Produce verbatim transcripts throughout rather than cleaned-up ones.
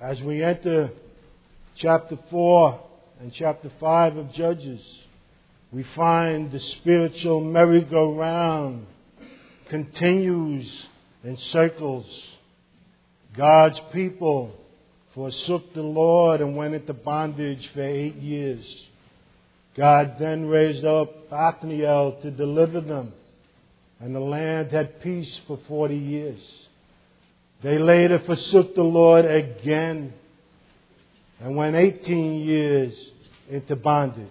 As we enter chapter four and chapter five of Judges, we find the spiritual merry-go-round continues in circles. God's people forsook the Lord and went into bondage for eight years. God then raised up Othniel to deliver them, and the land had peace for forty years. They later forsook the Lord again and went eighteen years into bondage.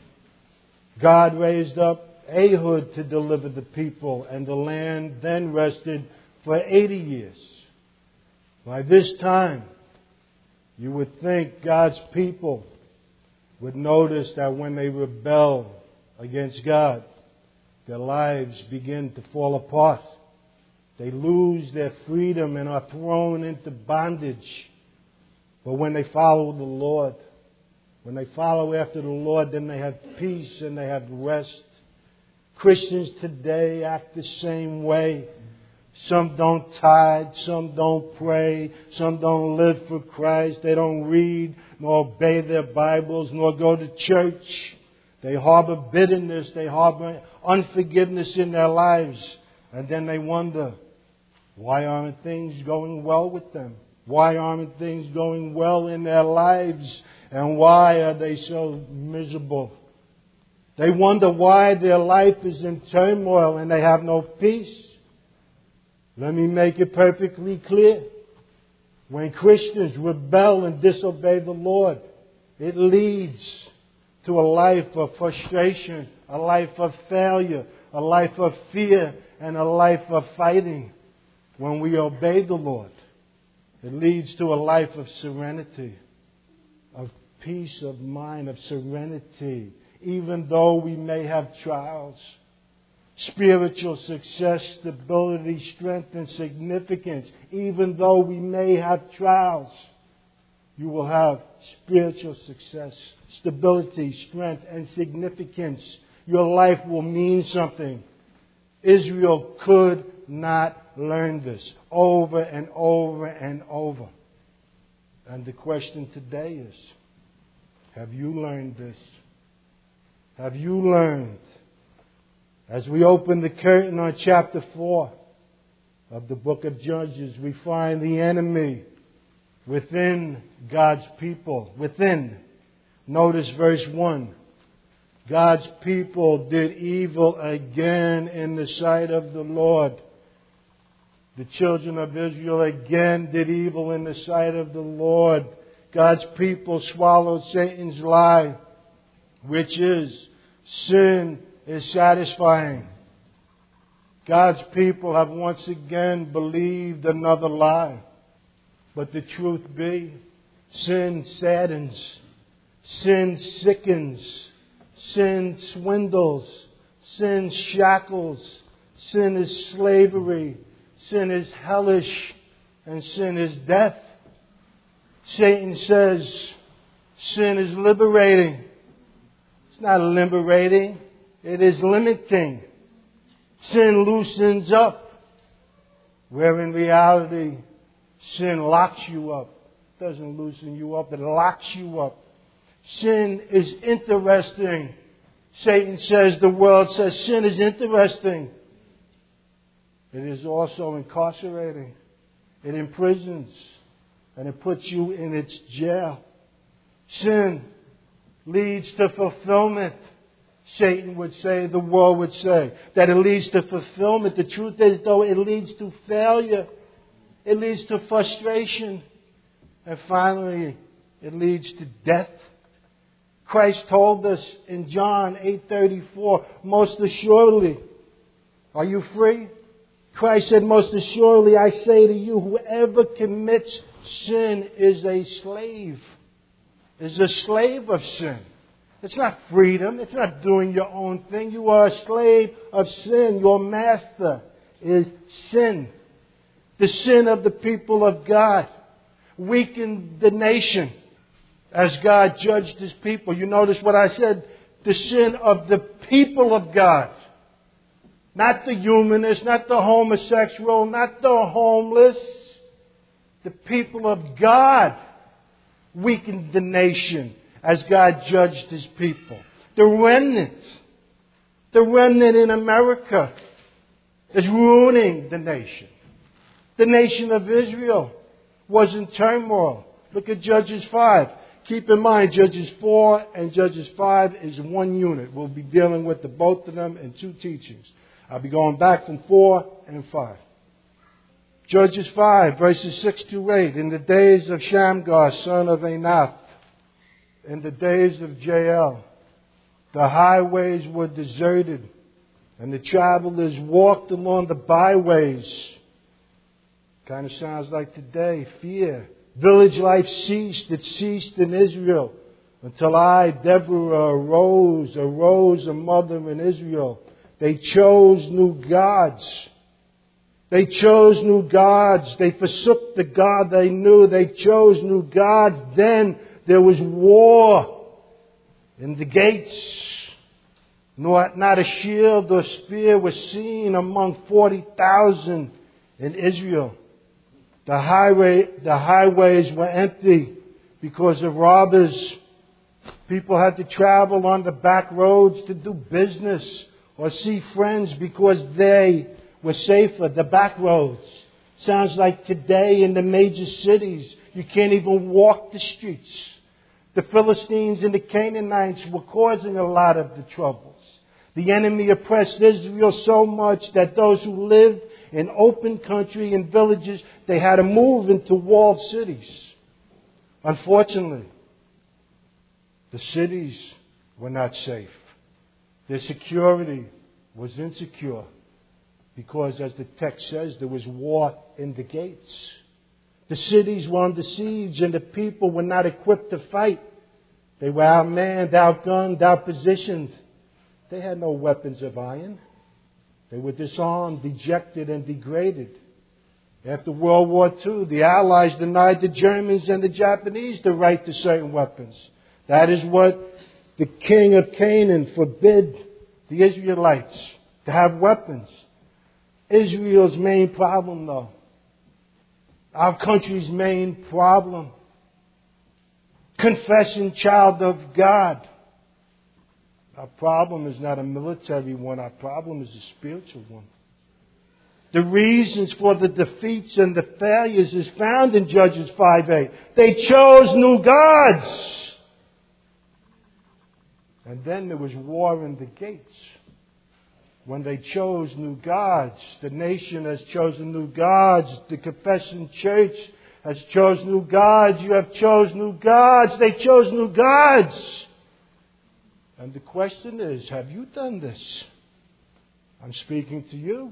God raised up Ehud to deliver the people, and the land then rested for eighty years. By this time, you would think God's people would notice that when they rebel against God, their lives begin to fall apart. They lose their freedom and are thrown into bondage. But when they follow the Lord, when they follow after the Lord, then they have peace and they have rest. Christians today act the same way. Some don't tithe, some don't pray, some don't live for Christ. They don't read nor obey their Bibles nor go to church. They harbor bitterness, they harbor unforgiveness in their lives. And then they wonder, why aren't things going well with them? Why aren't things going well in their lives? And why are they so miserable? They wonder why their life is in turmoil and they have no peace. Let me make it perfectly clear. When Christians rebel and disobey the Lord, it leads to a life of frustration, a life of failure, a life of fear, and a life of fighting. When we obey the Lord, it leads to a life of serenity, of peace of mind, of serenity, even though we may have trials. Spiritual success, stability, strength, and significance. Even though we may have trials, you will have spiritual success, stability, strength, and significance. Your life will mean something. Israel could not learn this over and over and over. And the question today is, have you learned this? Have you learned? As we open the curtain on chapter four of the book of Judges, we find the enemy within God's people. Within. Notice verse one. God's people did evil again in the sight of the Lord. The children of Israel again did evil in the sight of the Lord. God's people swallowed Satan's lie, which is sin is satisfying. God's people have once again believed another lie. But the truth be, sin saddens, sin sickens, sin swindles, sin shackles, sin is slavery, sin is hellish, and sin is death. Satan says sin is liberating. It's not liberating. It is limiting. Sin loosens up, where in reality, sin locks you up. It doesn't loosen you up, it locks you up. Sin is interesting. Satan says, the world says sin is interesting. It is also incarcerating. It imprisons, and it puts you in its jail. Sin leads to fulfillment. Satan would say, the world would say, that it leads to fulfillment. The truth is, though, it leads to failure. It leads to frustration. And finally, it leads to death. Christ told us in John eight thirty-four, most assuredly, are you free? Christ said, most assuredly, I say to you, whoever commits sin is a slave, is a slave of sin. It's not freedom. It's not doing your own thing. You are a slave of sin. Your master is sin. The sin of the people of God weakened the nation as God judged His people. You notice what I said? The sin of the people of God. Not the humanist, not the homosexual, not the homeless. The people of God weakened the nation as God judged His people. The remnant, the remnant in America is ruining the nation. The nation of Israel was in turmoil. Look at Judges five. Keep in mind, Judges four and Judges five is one unit. We'll be dealing with the both of them in two teachings. I'll be going back from four and five. Judges five, verses six to eight. In the days of Shamgar, son of Anath, in the days of Jael, the highways were deserted, and the travelers walked along the byways. Kind of sounds like today, fear. Village life ceased. It ceased in Israel until I, Deborah, arose, arose a mother in Israel. They chose new gods. They chose new gods. They forsook the God they knew. They chose new gods. Then there was war in the gates. Not, not a shield or spear was seen among forty thousand in Israel. The highway, the highways were empty because of robbers. People had to travel on the back roads to do business or see friends because they were safer. The back roads. Sounds like today in the major cities, you can't even walk the streets. The Philistines and the Canaanites were causing a lot of the troubles. The enemy oppressed Israel so much that those who lived in open country and villages, they had to move into walled cities. Unfortunately, the cities were not safe. Their security was insecure because, as the text says, there was war in the gates. The cities were under siege and the people were not equipped to fight. They were outmanned, outgunned, outpositioned. They had no weapons of iron. They were disarmed, dejected, and degraded. After World War Two, the Allies denied the Germans and the Japanese the right to certain weapons. That is what the king of Canaan forbid the Israelites to have weapons. Israel's main problem, though, our country's main problem, confessing child of God. Our problem is not a military one. Our problem is a spiritual one. The reasons for the defeats and the failures is found in Judges five eight. They chose new gods. And then there was war in the gates. When they chose new gods, the nation has chosen new gods. The confessing church has chosen new gods. You have chosen new gods. They chose new gods. And the question is, have you done this? I'm speaking to you.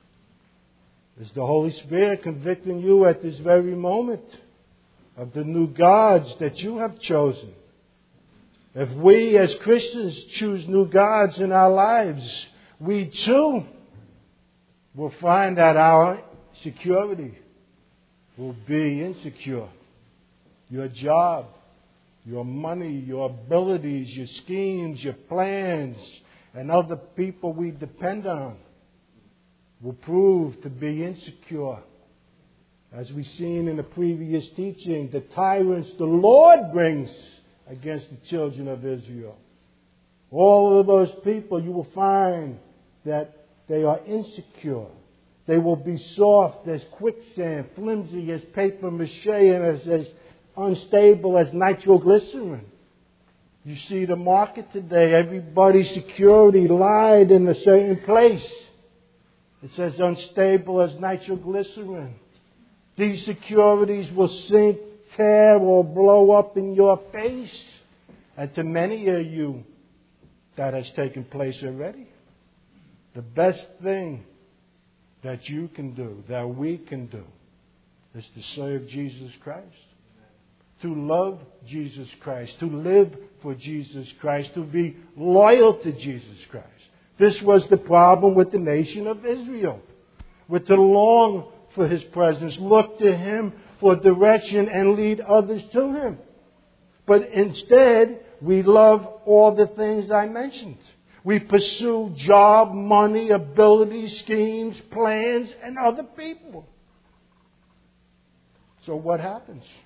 Is the Holy Spirit convicting you at this very moment of the new gods that you have chosen? If we as Christians choose new gods in our lives, we too will find that our security will be insecure. Your job, your money, your abilities, your schemes, your plans, and other people we depend on will prove to be insecure. As we've seen in the previous teaching, the tyrants the Lord brings against the children of Israel. All of those people, you will find that they are insecure. They will be soft as quicksand, flimsy as paper mache, and as, as unstable as nitroglycerin. You see the market today, everybody's security lied in a certain place. It says unstable as nitroglycerin. These securities will sink, tear, or blow up in your face. And to many of you, that has taken place already. The best thing that you can do, that we can do, is to serve Jesus Christ. To love Jesus Christ. To live for Jesus Christ. To be loyal to Jesus Christ. This was the problem with the nation of Israel. With to long for His presence, look to Him for direction and lead others to Him. But instead, we love all the things I mentioned. We pursue job, money, ability, schemes, plans, and other people. So what happens?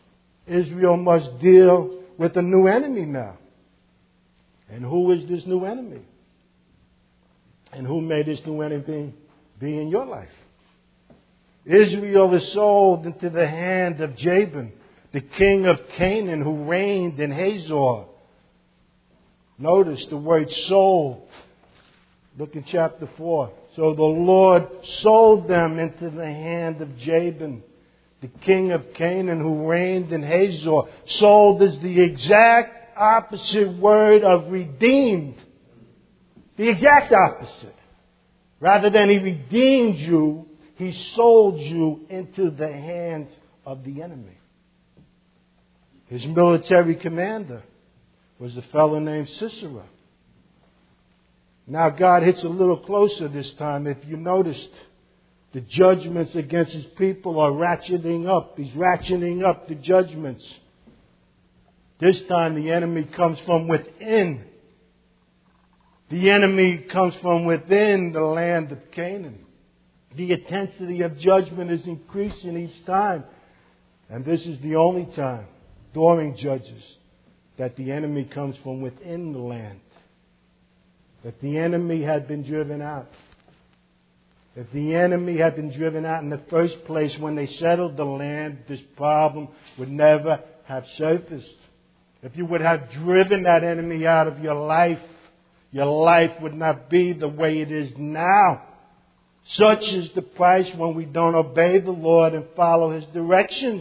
Israel must deal with a new enemy now. And who is this new enemy? And who may this new enemy be in your life? Israel is sold into the hand of Jabin, the king of Canaan, who reigned in Hazor. Notice the word sold. Look in chapter four. So the Lord sold them into the hand of Jabin, the king of Canaan, who reigned in Hazor. Sold is the exact opposite word of redeemed. The exact opposite. Rather than he redeemed you, he sold you into the hands of the enemy. His military commander was a fellow named Sisera. Now God hits a little closer this time. If you noticed, the judgments against his people are ratcheting up. He's ratcheting up the judgments. This time the enemy comes from within. The enemy comes from within the land of Canaan. The intensity of judgment is increasing each time. And this is the only time during Judges that the enemy comes from within the land. That the enemy had been driven out. If the enemy had been driven out in the first place when they settled the land, this problem would never have surfaced. If you would have driven that enemy out of your life, your life would not be the way it is now. Such is the price when we don't obey the Lord and follow His directions.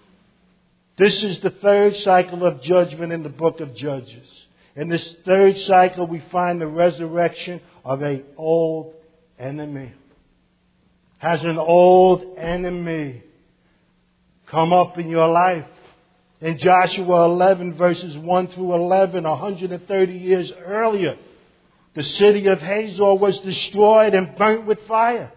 This is the third cycle of judgment in the book of Judges. In this third cycle, we find the resurrection of an old enemy. Has an old enemy come up in your life? In Joshua eleven, verses one through eleven, one hundred thirty years earlier, the city of Hazor was destroyed and burnt with fire.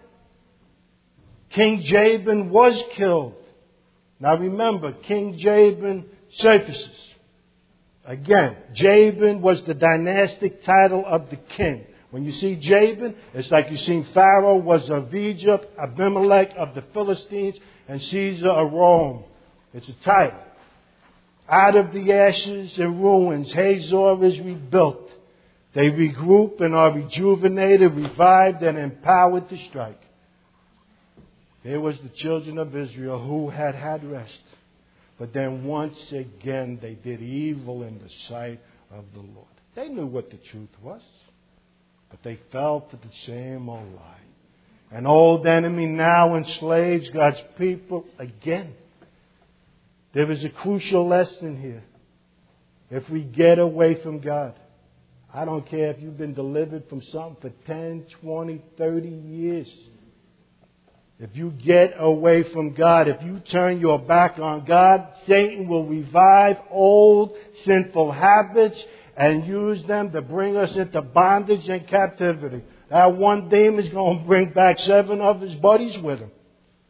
King Jabin was killed. Now remember, King Jabin surfaces. Again, Jabin was the dynastic title of the king. When you see Jabin, it's like you've seen Pharaoh was of Egypt, Abimelech of the Philistines, and Caesar of Rome. It's a title. Out of the ashes and ruins, Hazor is rebuilt. They regroup and are rejuvenated, revived, and empowered to strike. There was the children of Israel who had had rest. But then once again they did evil in the sight of the Lord. They knew what the truth was. But they fell to the same old lie. An old enemy now enslaves God's people again. There is a crucial lesson here. If we get away from God, I don't care if you've been delivered from something for ten, twenty, thirty years. If you get away from God, if you turn your back on God, Satan will revive old sinful habits and use them to bring us into bondage and captivity. That one demon is going to bring back seven of his buddies with him.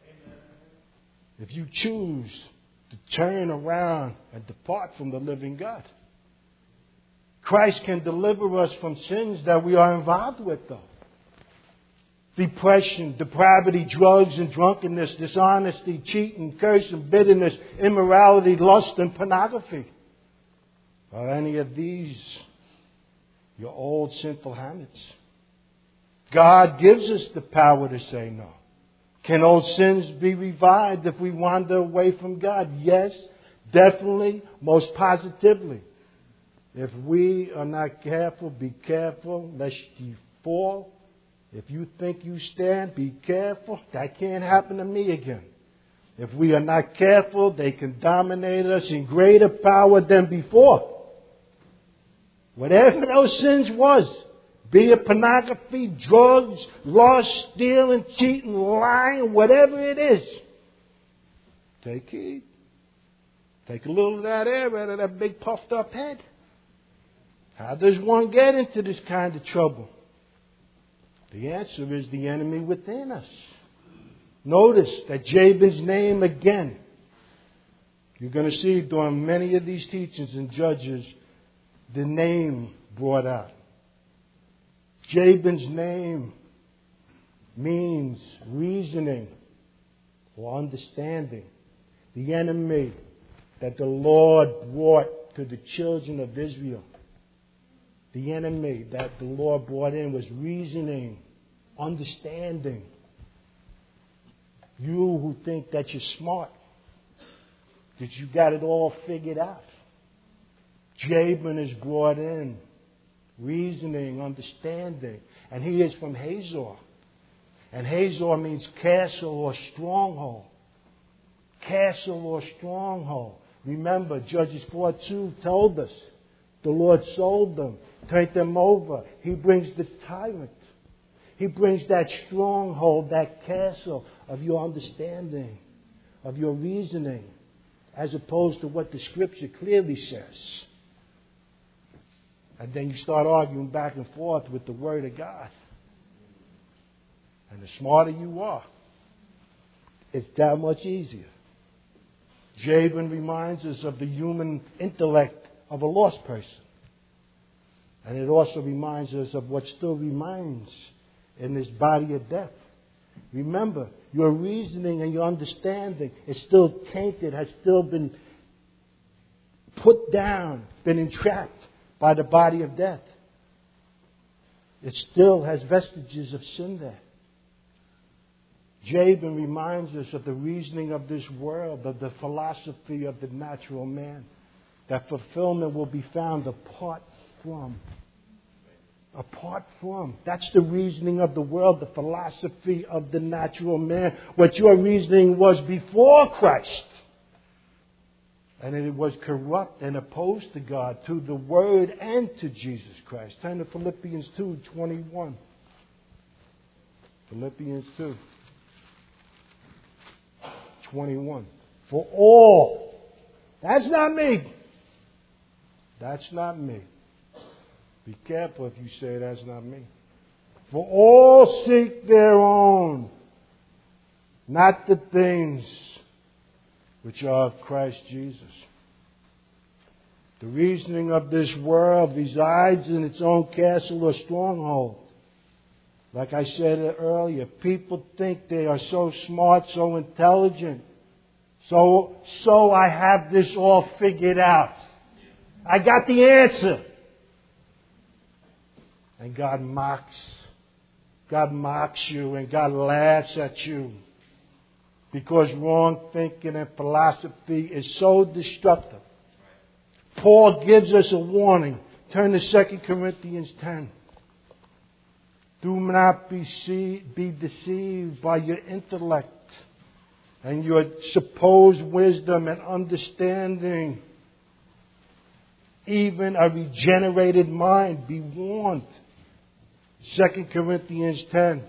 If you choose to turn around and depart from the living God. Christ can deliver us from sins that we are involved with, though. Depression, depravity, drugs and drunkenness, dishonesty, cheating, cursing, bitterness, immorality, lust and pornography. Are any of these your old sinful habits? God gives us the power to say no. Can old sins be revived if we wander away from God? Yes, definitely, most positively. If we are not careful, be careful lest ye fall. If you think you stand, be careful. That can't happen to me again. If we are not careful, they can dominate us in greater power than before. Whatever those sins was, be it pornography, drugs, lust, stealing, cheating, lying, whatever it is, take heed. Take a little of that air out of that big puffed up head. How does one get into this kind of trouble? The answer is the enemy within us. Notice that Jabin's name again. You're going to see during many of these teachings and Judges, the name brought out. Jabin's name means reasoning or understanding. The enemy that the Lord brought to the children of Israel. The enemy that the Lord brought in was reasoning, understanding. You who think that you're smart, that you got it all figured out. Jabin is brought in, reasoning, understanding. And he is from Hazor. And Hazor means castle or stronghold. Castle or stronghold. Remember, Judges four two told us the Lord sold them, turned them over. He brings the tyrant. He brings that stronghold, that castle of your understanding, of your reasoning, as opposed to what the Scripture clearly says. And then you start arguing back and forth with the Word of God. And the smarter you are, it's that much easier. Jabin reminds us of the human intellect of a lost person. And it also reminds us of what still remains in this body of death. Remember, your reasoning and your understanding is still tainted, has still been put down, been entrapped by the body of death. It still has vestiges of sin there. Jabin reminds us of the reasoning of this world, of the philosophy of the natural man. That fulfillment will be found apart from. Apart from. That's the reasoning of the world, the philosophy of the natural man. What your reasoning was before Christ. And it was corrupt and opposed to God, to the Word and to Jesus Christ. Turn to Philippians two twenty-one. Philippians two twenty-one. For all. That's not me. That's not me. Be careful if you say that's not me. For all seek their own, not the things which are of Christ Jesus. The reasoning of this world resides in its own castle or stronghold. Like I said earlier, people think they are so smart, so intelligent. So, so I have this all figured out. I got the answer. And God mocks. God mocks you and God laughs at you. Because wrong thinking and philosophy is so destructive. Paul gives us a warning. Turn to Second Corinthians ten. Do not be, see, be deceived by your intellect and your supposed wisdom and understanding. Even a regenerated mind, be warned. Second Corinthians ten,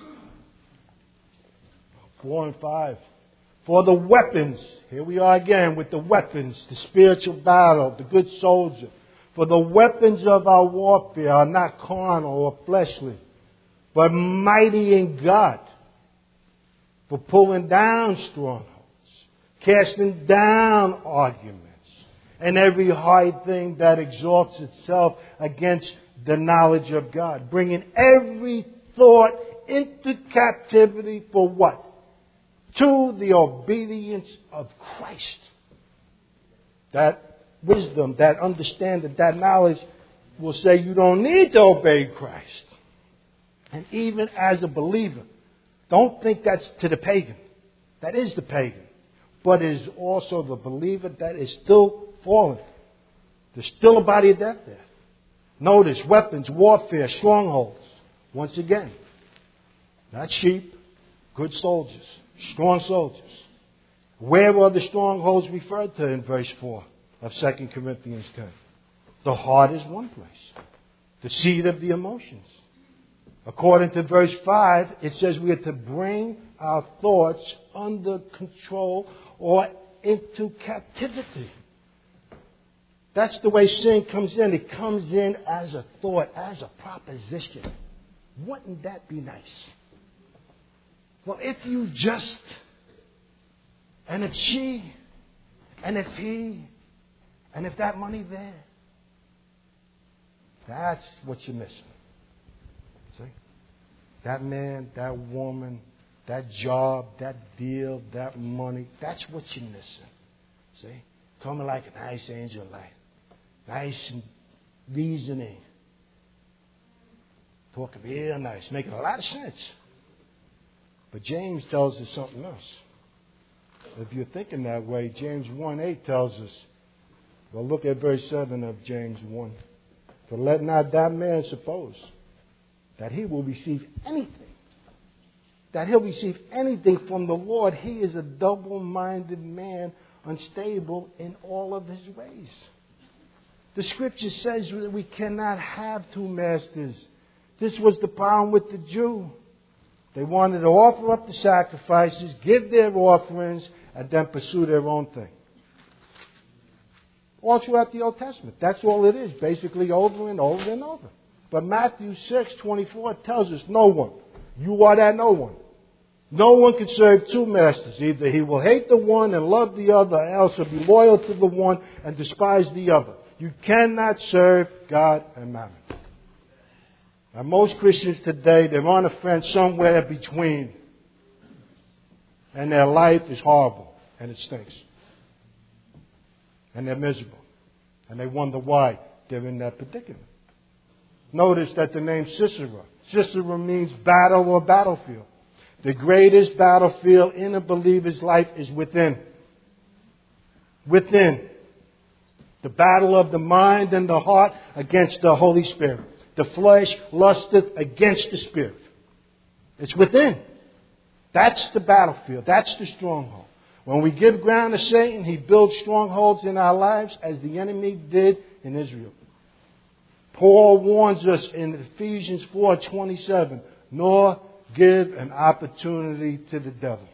four and five. For the weapons, here we are again with the weapons, the spiritual battle, the good soldier. For the weapons of our warfare are not carnal or fleshly, but mighty in God, for pulling down strongholds, casting down arguments, and every high thing that exalts itself against the knowledge of God, bringing every thought into captivity for what? To the obedience of Christ. That wisdom, that understanding, that knowledge will say you don't need to obey Christ. And even as a believer, don't think that's to the pagan. That is the pagan. But it is also the believer that is still fallen. There's still a body of death there. Notice, weapons, warfare, strongholds. Once again, not sheep, good soldiers, strong soldiers. Where are the strongholds referred to in verse four of Second Corinthians ten? The heart is one place. The seat of the emotions. According to verse five, it says we are to bring our thoughts under control or into captivity. That's the way sin comes in. It comes in as a thought, as a proposition. Wouldn't that be nice? Well, if you just, and if she, and if he, and if that money there, that's what you're missing. See? That man, that woman, that job, that deal, that money, that's what you're missing. See? coming like a nice angel light. Nice and reasoning. Talking real nice. Making a lot of sense. But James tells us something else. If you're thinking that way, James one eight tells us, well, look at verse seven of James one. For let not that man suppose that he will receive anything. That he'll receive anything from the Lord. He is a double-minded man, unstable in all of his ways. The Scripture says that we cannot have two masters. This was the problem with the Jew. They wanted to offer up the sacrifices, give their offerings, and then pursue their own thing. All throughout the Old Testament. That's all it is, basically over and over and over. But Matthew six twenty-four tells us no one. You are that no one. No one can serve two masters. Either he will hate the one and love the other, or else he'll be loyal to the one and despise the other. You cannot serve God and Mammon. Now, most Christians today, they're on a fence somewhere between. And their life is horrible. And it stinks. And they're miserable. And they wonder why they're in that predicament. Notice that the name Sisera. Sisera means battle or battlefield. The greatest battlefield in a believer's life is within. Within. The battle of the mind and the heart against the Holy Spirit. The flesh lusteth against the Spirit. It's within. That's the battlefield. That's the stronghold. When we give ground to Satan, he builds strongholds in our lives as the enemy did in Israel. Paul warns us in Ephesians four twenty-seven, nor give an opportunity to the devil.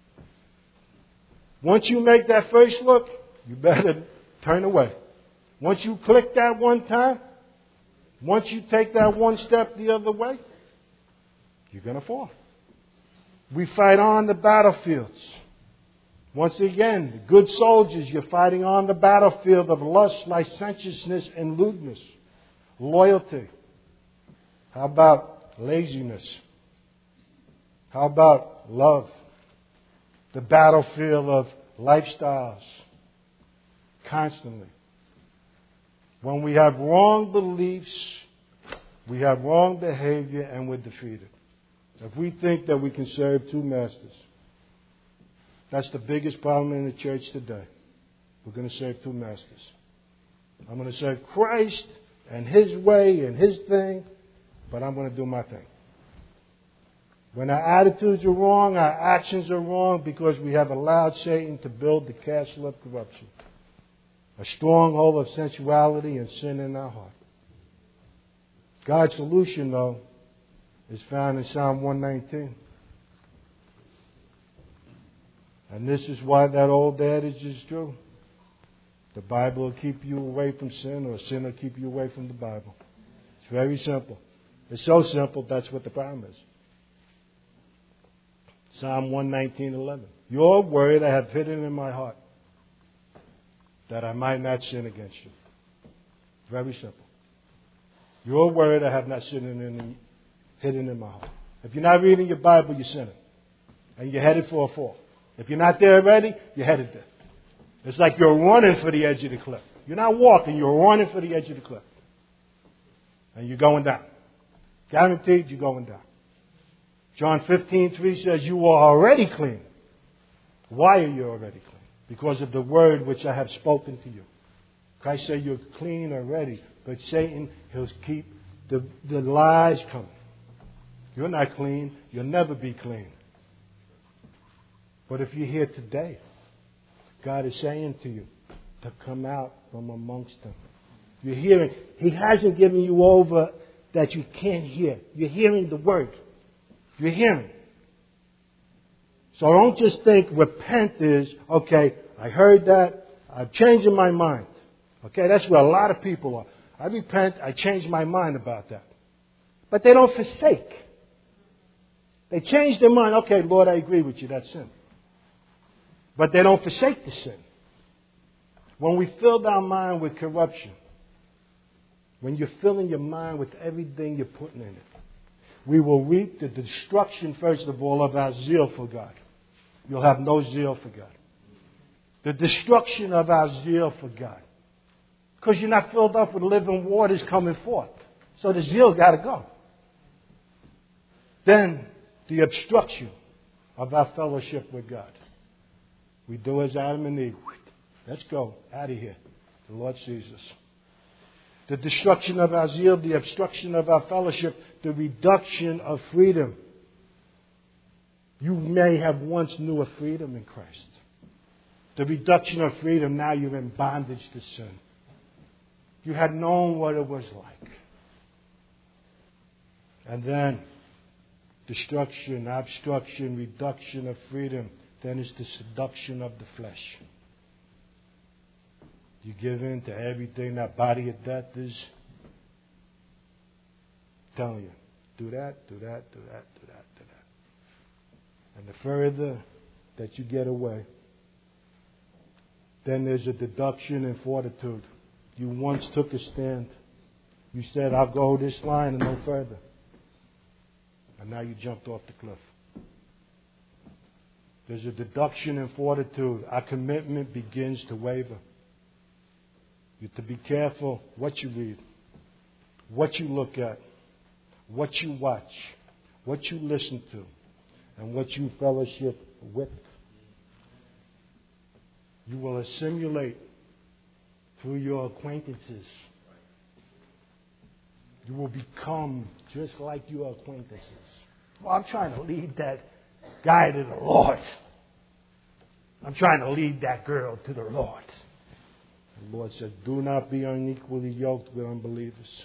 Once you make that first look, you better turn away. Once you click that one time, once you take that one step the other way, you're going to fall. We fight on the battlefields. Once again, the good soldiers, you're fighting on the battlefield of lust, licentiousness, and lewdness. Loyalty. How about laziness? How about love? The battlefield of lifestyles. Constantly. When we have wrong beliefs, we have wrong behavior, and we're defeated. If we think that we can serve two masters, that's the biggest problem in the church today. We're going to serve two masters. I'm going to serve Christ and His way and His thing, but I'm going to do my thing. When our attitudes are wrong, our actions are wrong because we have allowed Satan to build the castle of corruption. A stronghold of sensuality and sin in our heart. God's solution, though, is found in Psalm one nineteen. And this is why that old adage is true. The Bible will keep you away from sin, or sin will keep you away from the Bible. It's very simple. It's so simple, that's what the problem is. Psalm one nineteen eleven. Your word I have hidden in my heart, that I might not sin against you. Very simple. Your word I have not hidden in, hidden in my heart. If you're not reading your Bible, you're sinning. And you're headed for a fall. If you're not there already, you're headed there. It's like you're running for the edge of the cliff. You're not walking, you're running for the edge of the cliff. And you're going down. Guaranteed you're going down. John fifteen three says, you are already clean. Why are you already clean? Because of the word which I have spoken to you. Christ said you're clean already. But Satan, he'll keep the, the lies coming. You're not clean. You'll never be clean. But if you're here today, God is saying to you to come out from amongst them. You're hearing. He hasn't given you over that you can't hear. You're hearing the word. You're hearing. So don't just think repent is, okay, I heard that, I'm changing my mind. Okay, that's where a lot of people are. I repent, I change my mind about that. But they don't forsake. They change their mind. Okay, Lord, I agree with you, that's sin. But they don't forsake the sin. When we filled our mind with corruption, when you're filling your mind with everything you're putting in it, we will reap the destruction, first of all, of our zeal for God. You'll have no zeal for God. The destruction of our zeal for God. Because you're not filled up with living waters coming forth. So the zeal got to go. Then the obstruction of our fellowship with God. We do as Adam and Eve. Let's go out of here. The Lord sees us. The destruction of our zeal, the obstruction of our fellowship, the reduction of freedom. You may have once knew a freedom in Christ. The reduction of freedom, now you're in bondage to sin. You had known what it was like. And then, destruction, obstruction, reduction of freedom. Then it's the seduction of the flesh. You give in to everything that body of death is telling you. Do that, do that, do that, do that, do that. And the further that you get away, then there's a deduction and fortitude. You once took a stand. You said, I'll go this line and no further. And now you jumped off the cliff. There's a deduction and fortitude. Our commitment begins to waver. You have to be careful what you read, what you look at, what you watch, what you listen to, and what you fellowship with. You will assimilate through your acquaintances. You will become just like your acquaintances. Well, I'm trying to lead that guy to the Lord. I'm trying to lead that girl to the Lord. The Lord said, do not be unequally yoked with unbelievers.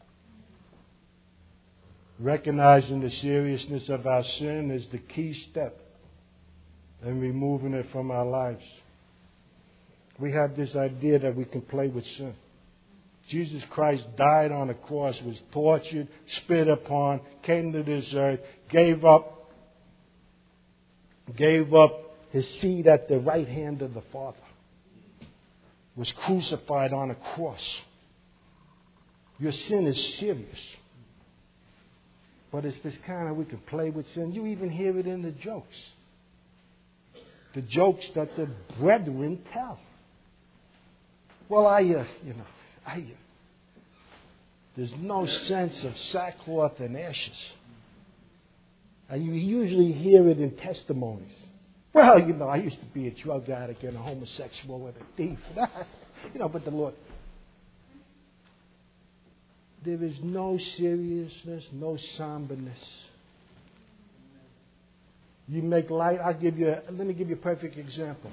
Recognizing the seriousness of our sin is the key step in removing it from our lives. We have this idea that we can play with sin. Jesus Christ died on the cross, was tortured, spit upon, came to this earth, gave up, gave up his seat at the right hand of the Father, was crucified on a cross. Your sin is serious. But it's this kind of, we can play with sin. You even hear it in the jokes. The jokes that the brethren tell. Well, I, uh, you know, I, uh, there's no sense of sackcloth and ashes. And you usually hear it in testimonies. Well, you know, I used to be a drug addict and a homosexual and a thief. You know, but the Lord. There is no seriousness, no somberness. You make light. I'll give you. A, let me give you a perfect example.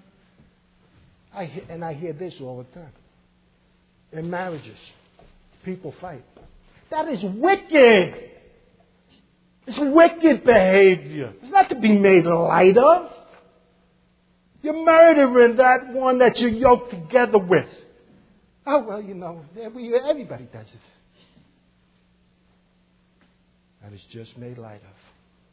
I and I hear this all the time. In marriages, people fight. That is wicked. It's wicked behavior. It's not to be made light of. You're murdering that one that you're yoked together with. Oh, well, you know, everybody does it. And it's just made light of.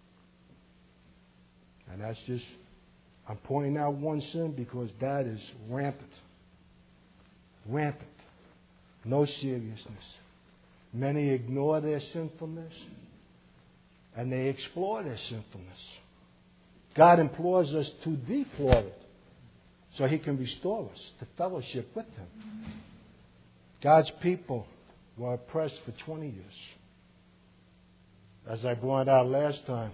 And that's just, I'm pointing out one sin because that is rampant. Rampant. No seriousness. Many ignore their sinfulness and they explore their sinfulness. God implores us to deplore it so He can restore us to fellowship with Him. God's people were oppressed for twenty years. As I pointed out last time,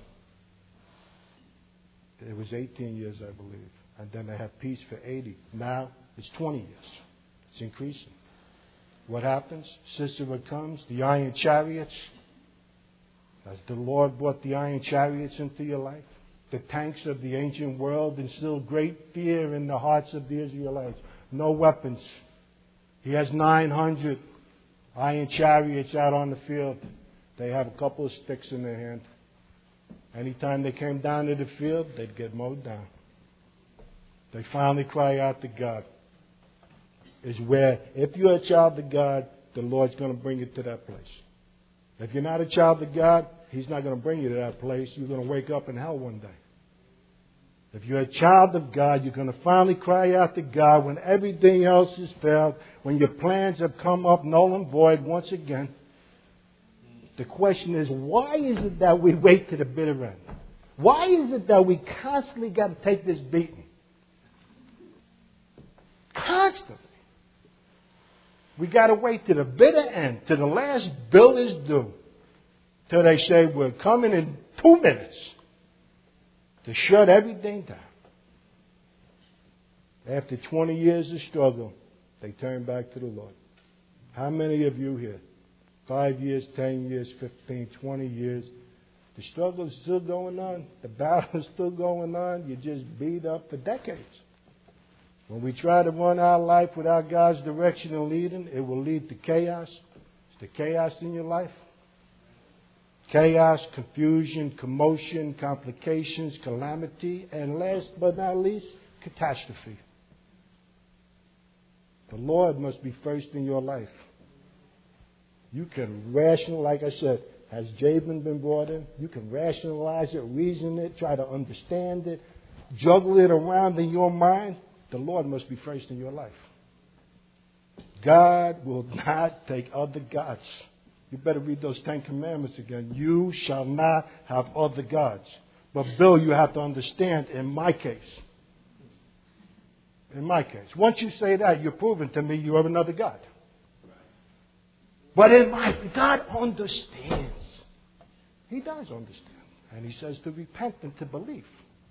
it was eighteen years, I believe. And then they had peace for eighty. Now it's twenty years. It's increasing. What happens? Sisera comes, the iron chariots. As the Lord brought the iron chariots into your life, the tanks of the ancient world instilled great fear in the hearts of the Israelites. No weapons. He has nine hundred iron chariots out on the field. They have a couple of sticks in their hand. Anytime they came down to the field, they'd get mowed down. They finally cry out to God. Is where, if you're a child of God, the Lord's going to bring you to that place. If you're not a child of God, He's not going to bring you to that place. You're going to wake up in hell one day. If you're a child of God, you're going to finally cry out to God when everything else has failed, when your plans have come up null and void once again. The question is, why is it that we wait to the bitter end? Why is it that we constantly got to take this beating? Constantly. We got to wait to the bitter end, to the last bill is due, till they say we're coming in two minutes to shut everything down. After twenty years of struggle, they turn back to the Lord. How many of you here? Five years, ten years, fifteen, twenty years. The struggle is still going on. The battle is still going on. You're just beat up for decades. When we try to run our life without God's direction and leading, it will lead to chaos. Is there chaos in your life? Chaos, confusion, commotion, complications, calamity, and last but not least, catastrophe. The Lord must be first in your life. You can rational, like I said, has Jabin been brought in? You can rationalize it, reason it, try to understand it, juggle it around in your mind. The Lord must be first in your life. God will not take other gods. You better read those Ten Commandments again. You shall not have other gods. But Bill, you have to understand, in my case, in my case, once you say that, you're proving to me you have another God. But in my, God understands. He does understand. And he says to repent and to believe.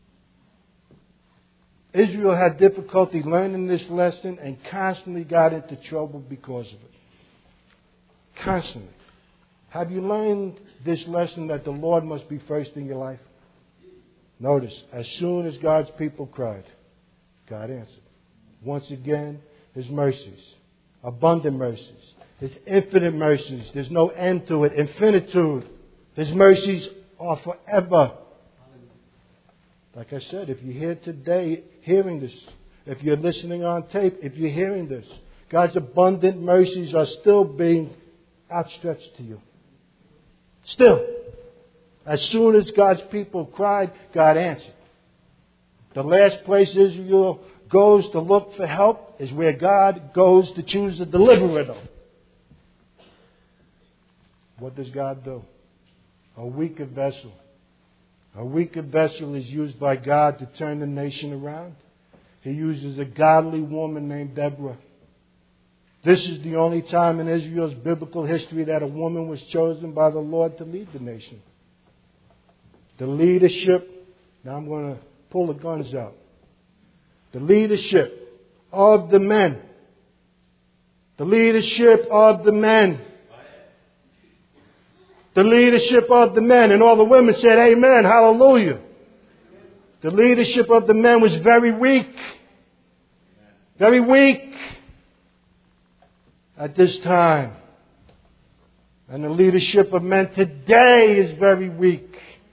Israel had difficulty learning this lesson and constantly got into trouble because of it. Constantly. Have you learned this lesson that the Lord must be first in your life? Notice, as soon as God's people cried, God answered. Once again, His mercies, abundant mercies, His infinite mercies. There's no end to it, infinitude. His mercies are forever. Like I said, if you're here today hearing this, if you're listening on tape, if you're hearing this, God's abundant mercies are still being outstretched to you. Still. As soon as God's people cried, God answered. The last place Israel goes to look for help is where God goes to choose a deliverer, though. What does God do? A weaker vessel. A weaker vessel is used by God to turn the nation around. He uses a godly woman named Deborah. This is the only time in Israel's biblical history that a woman was chosen by the Lord to lead the nation. The leadership, now I'm going to pull the guns out. The leadership of the men. The leadership of the men. The leadership of the men. And all the women said, amen, hallelujah. The leadership of the men was very weak. Very weak at this time. And the leadership of men today is very weak.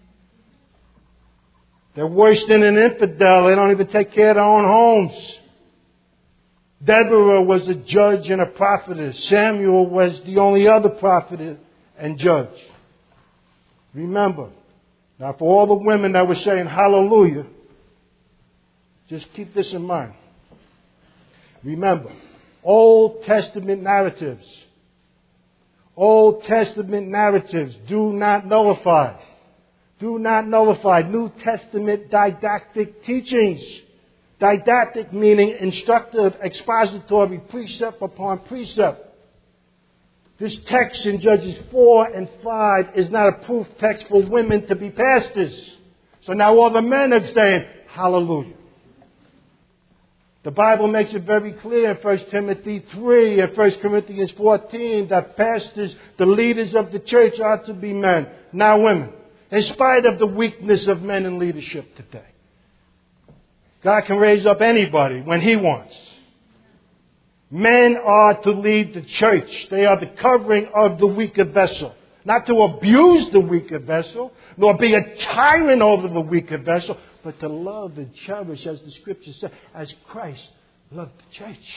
They're worse than an infidel. They don't even take care of their own homes. Deborah was a judge and a prophetess. Samuel was the only other prophet and judge. Remember, now for all the women that were saying hallelujah, just keep this in mind. Remember, Old Testament narratives, Old Testament narratives do not nullify, do not nullify New Testament didactic teachings. Didactic meaning instructive, expository, precept upon precept. This text in Judges four and five is not a proof text for women to be pastors. So now all the men are saying, hallelujah. The Bible makes it very clear in First Timothy three and First Corinthians fourteen that pastors, the leaders of the church, are to be men, not women. In spite of the weakness of men in leadership today. God can raise up anybody when He wants. Men are to lead the church. They are the covering of the weaker vessel. Not to abuse the weaker vessel, nor be a tyrant over the weaker vessel, but to love and cherish, as the Scripture says, as Christ loved the church.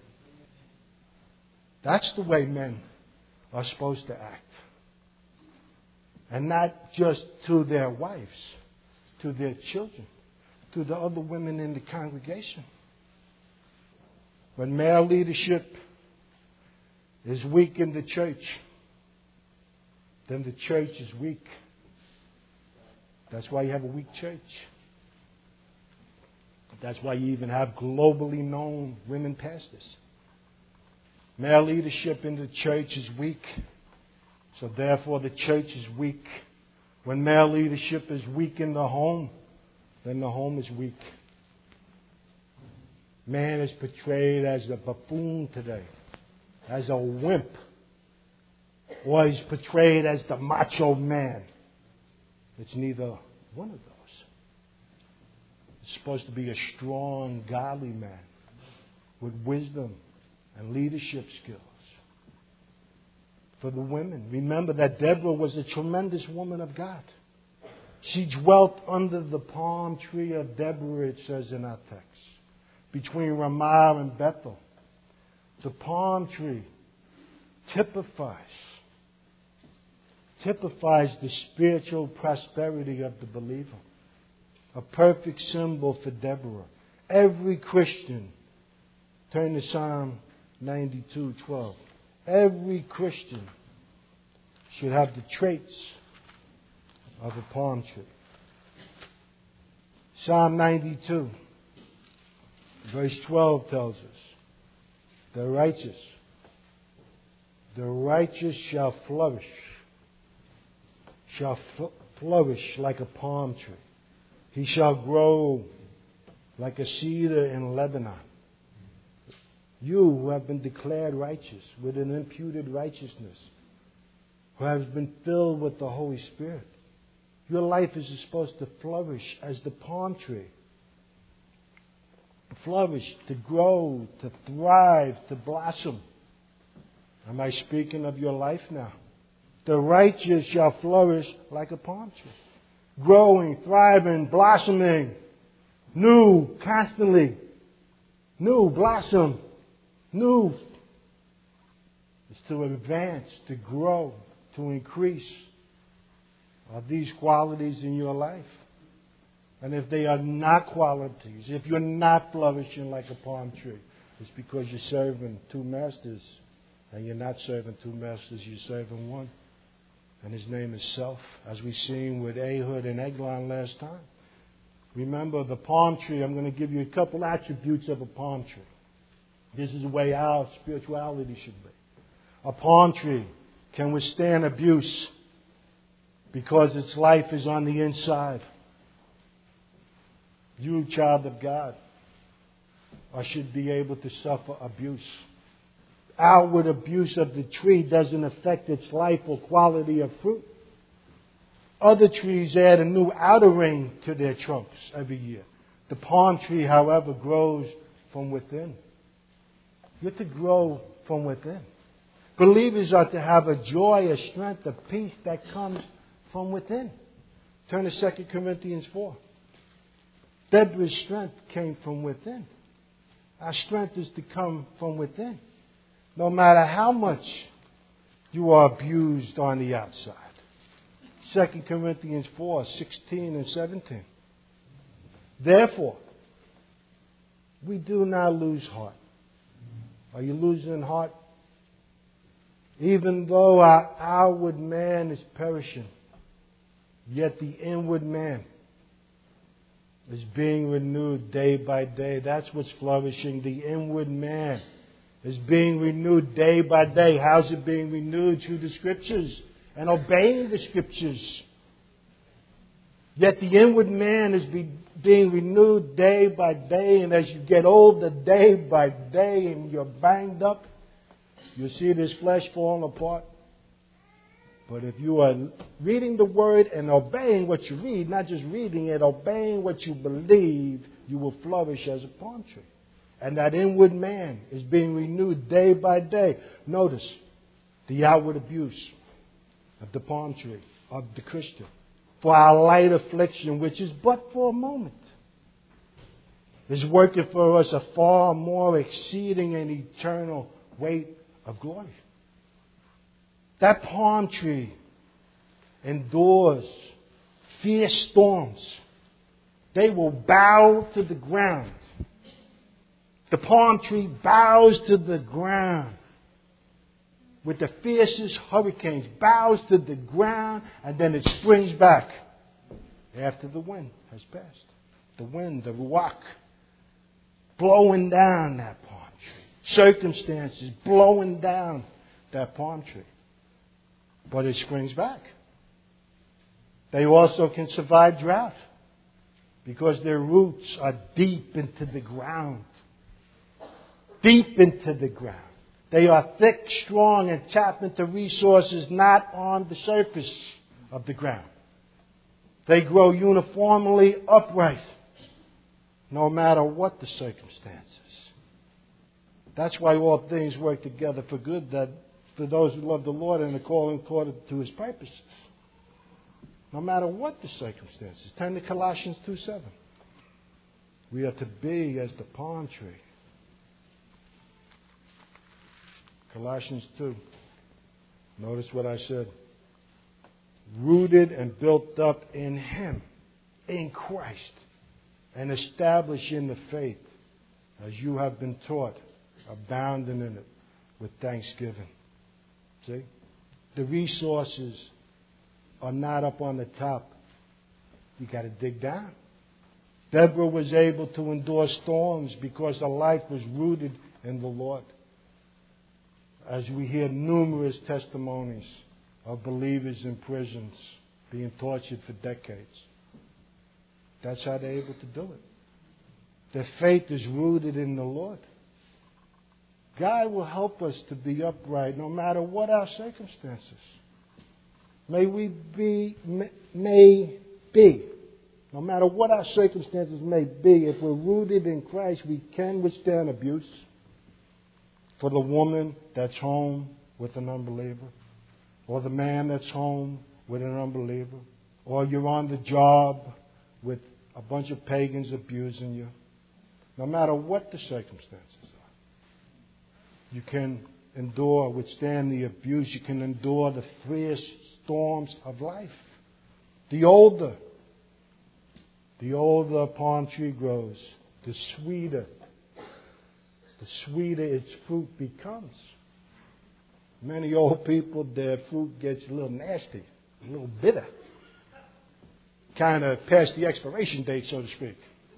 That's the way men are supposed to act. And not just to their wives, to their children, to the other women in the congregation. When male leadership is weak in the church, then the church is weak. That's why you have a weak church. That's why you even have globally known women pastors. Male leadership in the church is weak, so therefore the church is weak. When male leadership is weak in the home, then the home is weak. Man is portrayed as a buffoon today, as a wimp, or he's portrayed as the macho man. It's neither one of those. It's supposed to be a strong, godly man with wisdom and leadership skills. For the women, remember that Deborah was a tremendous woman of God. She dwelt under the palm tree of Deborah, it says in our text, between Ramah and Bethel. The palm tree typifies, typifies the spiritual prosperity of the believer. A perfect symbol for Deborah. Every Christian, turn to Psalm ninety-two twelve. Every Christian should have the traits of a palm tree. Psalm ninety-two, verse twelve tells us, the righteous, the righteous shall flourish, shall flourish like a palm tree. He shall grow like a cedar in Lebanon. You who have been declared righteous with an imputed righteousness, who have been filled with the Holy Spirit, your life is supposed to flourish as the palm tree. Flourish, to grow, to thrive, to blossom. Am I speaking of your life now? The righteous shall flourish like a palm tree. Growing, thriving, blossoming, new, constantly, new, blossom, new. It's to advance, to grow, to increase. Are these qualities in your life? And if they are not qualities, if you're not flourishing like a palm tree, it's because you're serving two masters. And you're not serving two masters, you're serving one. And his name is self, as we seen with Ehud and Eglon last time. Remember the palm tree. I'm going to give you a couple attributes of a palm tree. This is the way our spirituality should be. A palm tree can withstand abuse because its life is on the inside. You, child of God, should be able to suffer abuse. Outward abuse of the tree doesn't affect its life or quality of fruit. Other trees add a new outer ring to their trunks every year. The palm tree, however, grows from within. You're to grow from within. Believers are to have a joy, a strength, a peace that comes from within. Turn to Second Corinthians four. Deborah's strength came from within. Our strength is to come from within. No matter how much you are abused on the outside. Second Corinthians four, sixteen and seventeen. Therefore, we do not lose heart. Are you losing heart? Even though our outward man is perishing, yet the inward man is being renewed day by day. That's what's flourishing. The inward man is being renewed day by day. How's it being renewed? Through the Scriptures and obeying the Scriptures. Yet the inward man is be, being renewed day by day. And as you get older day by day and you're banged up, you'll see this flesh falling apart. But if you are reading the Word and obeying what you read, not just reading it, obeying what you believe, you will flourish as a palm tree. And that inward man is being renewed day by day. Notice the outward abuse of the palm tree, of the Christian. For our light affliction, which is but for a moment, is working for us a far more exceeding and eternal weight of glory. That palm tree endures fierce storms. They will bow to the ground. The palm tree bows to the ground with the fiercest hurricanes, bows to the ground, and then it springs back after the wind has passed. The wind, the ruach, blowing down that palm tree. Circumstances blowing down that palm tree. But it springs back. They also can survive drought because their roots are deep into the ground. Deep into the ground. They are thick, strong, and tap into resources not on the surface of the ground. They grow uniformly upright, no matter what the circumstances. That's why all things work together for good, that for those who love the Lord and are called according to His purposes. No matter what the circumstances. Turn to Colossians two seven. We are to be as the palm tree. Colossians two. Notice what I said. Rooted and built up in Him, in Christ, and established in the faith, as you have been taught, abounding in it with thanksgiving. See? The resources are not up on the top. You got to dig down. Deborah was able to endure storms because her life was rooted in the Lord. As we hear numerous testimonies of believers in prisons being tortured for decades. That's how they're able to do it. Their faith is rooted in the Lord. God will help us to be upright no matter what our circumstances. May we be, may be, no matter what our circumstances may be, if we're rooted in Christ, we can withstand abuse. For the woman that's home with an unbeliever, or the man that's home with an unbeliever, or you're on the job with a bunch of pagans abusing you. No matter what the circumstances are, you can endure, withstand the abuse. You can endure the fierce storms of life. The older, the older a palm tree grows, the sweeter, the sweeter its fruit becomes. Many old people, their fruit gets a little nasty, a little bitter. Kind of past the expiration date, so to speak.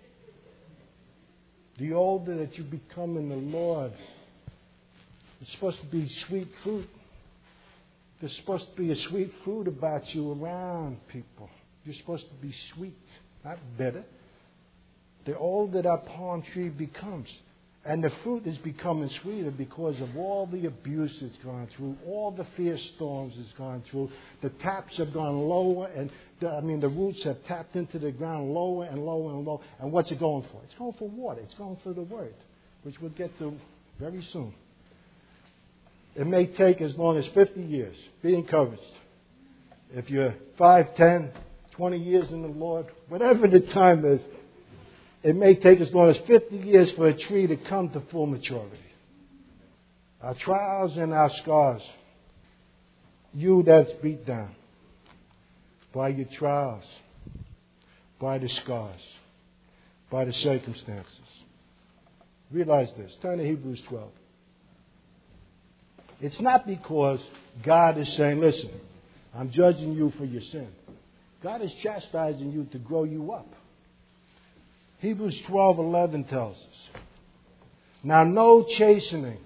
The older that you become in the Lord, it's supposed to be sweet fruit. There's supposed to be a sweet fruit about you around people. You're supposed to be sweet, not bitter. The older that palm tree becomes. And the fruit is becoming sweeter because of all the abuse it's gone through, all the fierce storms it's gone through. The taps have gone lower, and the, I mean the roots have tapped into the ground lower and lower and lower. And what's it going for? It's going for water. It's going for the Word, which we'll get to very soon. It may take as long as fifty years. Be encouraged. If you're five, ten, twenty years in the Lord, whatever the time is, it may take as long as fifty years for a tree to come to full maturity. Our trials and our scars. You that's beat down by your trials, by the scars, by the circumstances. Realize this. Turn to Hebrews twelve. It's not because God is saying, listen, I'm judging you for your sin. God is chastising you to grow you up. Hebrews twelve eleven tells us, now no chastening.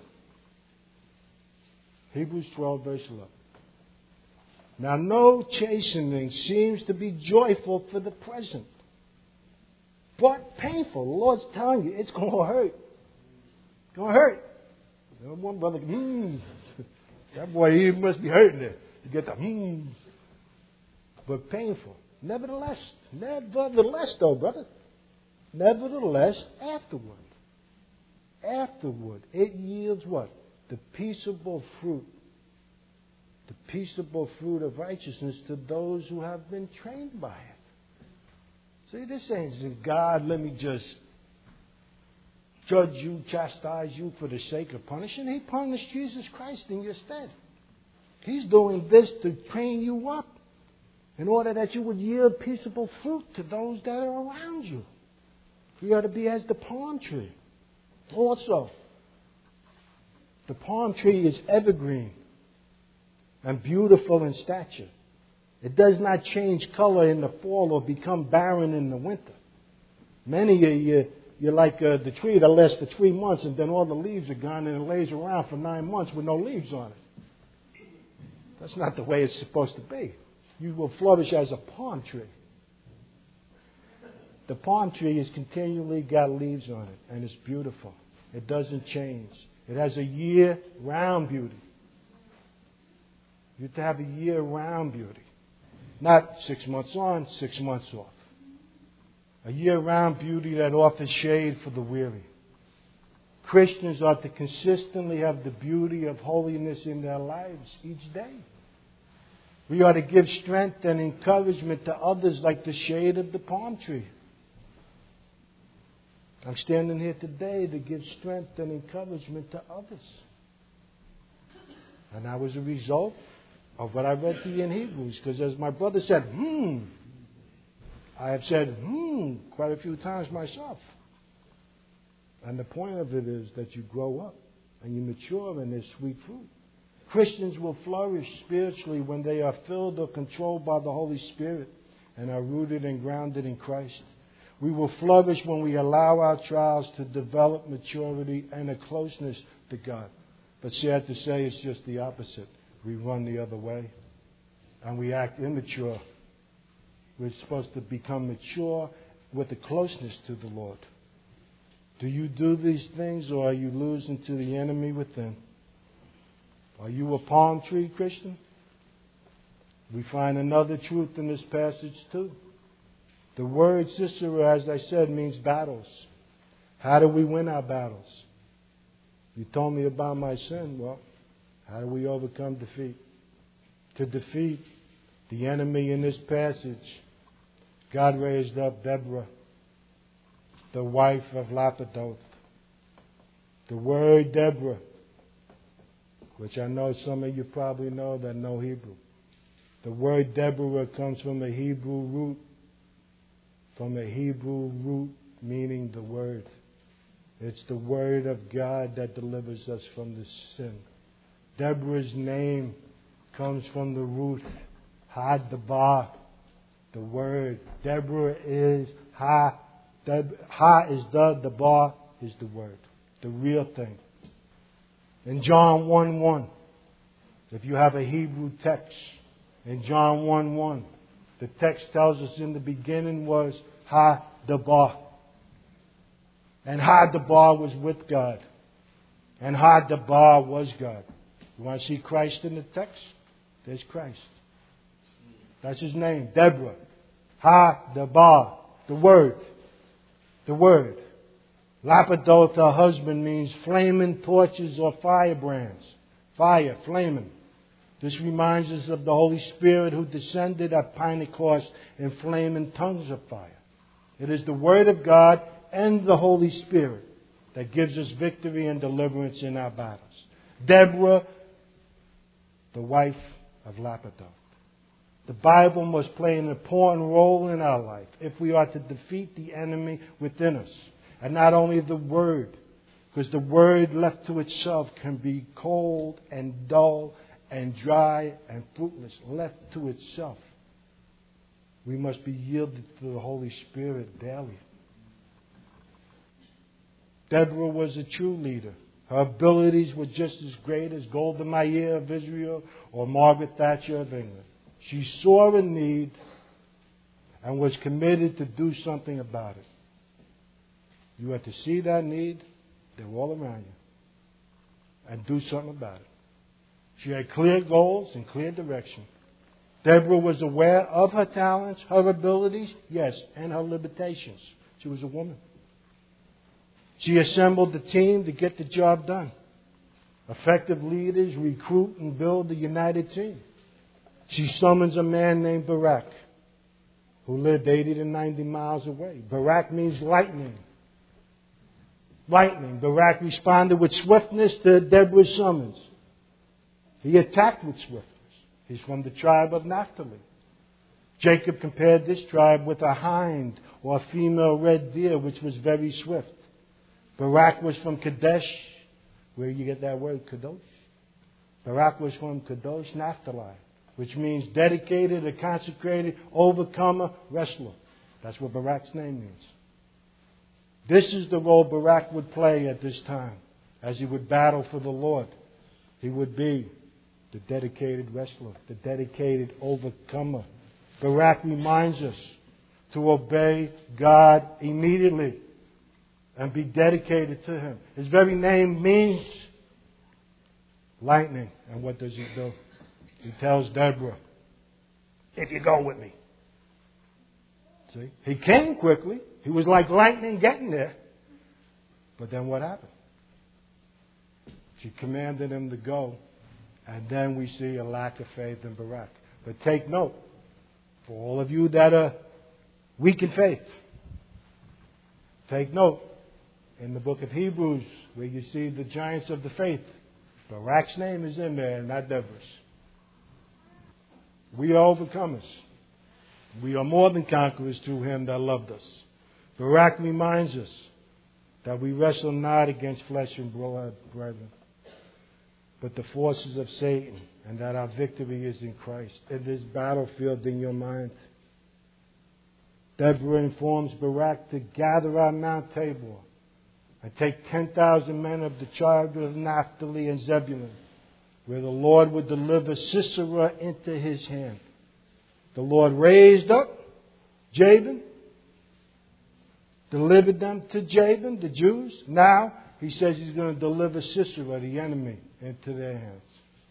Hebrews twelve verse eleven. Now no chastening seems to be joyful for the present, but painful. The Lord's telling you it's going to hurt. It's going to hurt. One brother, hmm, that boy, he must be hurting there. You get the hmm, but painful. Nevertheless, nevertheless, though, brother. Nevertheless, afterward, afterward, it yields what? The peaceable fruit. The peaceable fruit of righteousness to those who have been trained by it. See, this ain't God, let me just judge you, chastise you for the sake of punishing. He punished Jesus Christ in your stead. He's doing this to train you up in order that you would yield peaceable fruit to those that are around you. We ought to be as the palm tree. Also, the palm tree is evergreen and beautiful in stature. It does not change color in the fall or become barren in the winter. Many of you you're like uh, the tree that lasts for three months and then all the leaves are gone and it lays around for nine months with no leaves on it. That's not the way it's supposed to be. You will flourish as a palm tree. The palm tree has continually got leaves on it, and it's beautiful. It doesn't change. It has a year-round beauty. You have to have a year-round beauty. Not six months on, six months off. A year-round beauty that offers shade for the weary. Christians are to consistently have the beauty of holiness in their lives each day. We are to give strength and encouragement to others like the shade of the palm tree. I'm standing here today to give strength and encouragement to others. And that was a result of what I read to you in Hebrews. Because as my brother said, hmm, I have said, hmm, quite a few times myself. And the point of it is that you grow up and you mature in this sweet fruit. Christians will flourish spiritually when they are filled or controlled by the Holy Spirit and are rooted and grounded in Christ. We will flourish when we allow our trials to develop maturity and a closeness to God. But sad to say, it's just the opposite. We run the other way and we act immature. We're supposed to become mature with a closeness to the Lord. Do you do these things, or are you losing to the enemy within? Are you a palm tree Christian? We find another truth in this passage too. The word Sisera, as I said, means battles. How do we win our battles? You told me about my sin. Well, how do we overcome defeat? To defeat the enemy in this passage, God raised up Deborah, the wife of Lapidoth. The word Deborah, which I know some of you probably know that know Hebrew. The word Deborah comes from a Hebrew root, from a Hebrew root meaning the word. It's the word of God that delivers us from the sin. Deborah's name comes from the root Ha-Dabar, the word. Deborah is Ha. Deb, ha is the, the bar is the word, the real thing. In John one one, if you have a Hebrew text, in John one one, the text tells us in the beginning was Ha-Dabar. And Ha-Dabar was with God. And Ha-Dabar was God. You want to see Christ in the text? There's Christ. That's his name, Deborah. Ha-Dabar, the word. The word. Lapidoth, her husband, means flaming torches or firebrands. Fire, flaming. This reminds us of the Holy Spirit who descended at Pentecost in flaming tongues of fire. It is the Word of God and the Holy Spirit that gives us victory and deliverance in our battles. Deborah, the wife of Lapidoth. The Bible must play an important role in our life if we are to defeat the enemy within us. And not only the Word, because the Word left to itself can be cold and dull and dry and fruitless, left to itself. We must be yielded to the Holy Spirit daily. Deborah was a true leader. Her abilities were just as great as Golda Meir of Israel or Margaret Thatcher of England. She saw a need and was committed to do something about it. You have to see that need. They're all around you. And do something about it. She had clear goals and clear direction. Deborah was aware of her talents, her abilities, yes, and her limitations. She was a woman. She assembled the team to get the job done. Effective leaders recruit and build a united team. She summons a man named Barak, who lived eighty to ninety miles away. Barak means lightning. Lightning. Barak responded with swiftness to Deborah's summons. He attacked with swiftness. He's from the tribe of Naphtali. Jacob compared this tribe with a hind or a female red deer, which was very swift. Barak was from Kadesh, where you get that word, Kadosh. Barak was from Kadosh Naphtali, which means dedicated, a consecrated, overcomer, wrestler. That's what Barak's name means. This is the role Barak would play at this time as he would battle for the Lord. He would be the dedicated wrestler, the dedicated overcomer. Barak reminds us to obey God immediately and be dedicated to Him. His very name means lightning. And what does he do? He tells Deborah, if you go with me. See? He came quickly. He was like lightning getting there. But then what happened? She commanded him to go. And then we see a lack of faith in Barak. But take note, for all of you that are weak in faith, take note, in the book of Hebrews, where you see the giants of the faith, Barak's name is in there and not Deborah's. We are overcomers. We are more than conquerors through Him that loved us. Barak reminds us that we wrestle not against flesh and blood, brethren, but the forces of Satan, and that our victory is in Christ. In this battlefield in your mind, Deborah informs Barak to gather on Mount Tabor and take ten thousand men of the tribe of Naphtali and Zebulun, where the Lord would deliver Sisera into his hand. The Lord raised up Jabin, delivered them to Jabin, the Jews. Now, He says He's going to deliver Sisera, the enemy, into their hands.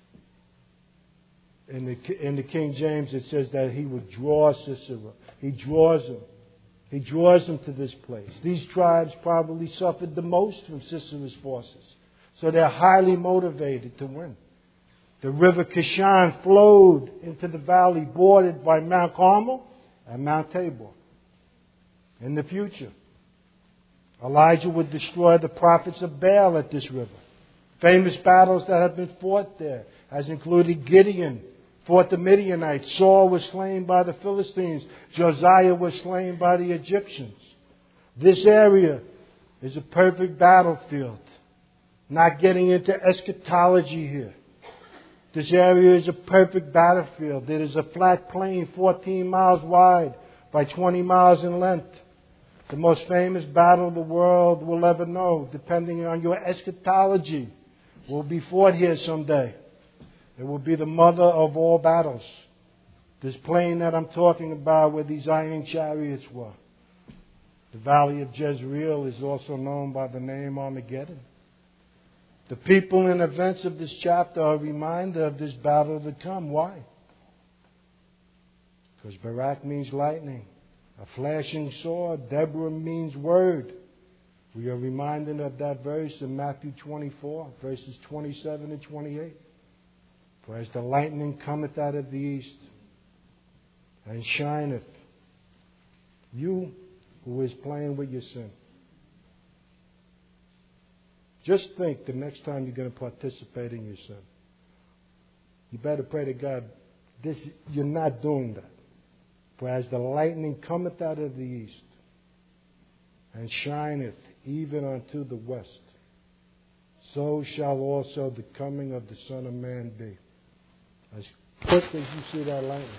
In the, in the King James, it says that He would draw Sisera. He draws him. He draws them to this place. These tribes probably suffered the most from Sisera's forces. So they're highly motivated to win. The river Kishon flowed into the valley bordered by Mount Carmel and Mount Tabor. In the future, Elijah would destroy the prophets of Baal at this river. Famous battles that have been fought there has included Gideon fought the Midianites. Saul was slain by the Philistines. Josiah was slain by the Egyptians. This area is a perfect battlefield. Not getting into eschatology here. This area is a perfect battlefield. It is a flat plain fourteen miles wide by twenty miles in length. The most famous battle the world will ever know, depending on your eschatology, will be fought here someday. It will be the mother of all battles. This plain that I'm talking about where these iron chariots were. The valley of Jezreel is also known by the name Armageddon. The people and events of this chapter are a reminder of this battle to come. Why? Because Barak means lightning, a flashing sword. Deborah means word. We are reminded of that verse in Matthew twenty-four, verses twenty-seven and twenty-eight. For as the lightning cometh out of the east and shineth, you who is playing with your sin, just think the next time you're going to participate in your sin, you better pray to God, this, you're not doing that. For as the lightning cometh out of the east and shineth even unto the west, so shall also the coming of the Son of Man be. As quick as you see that lightning.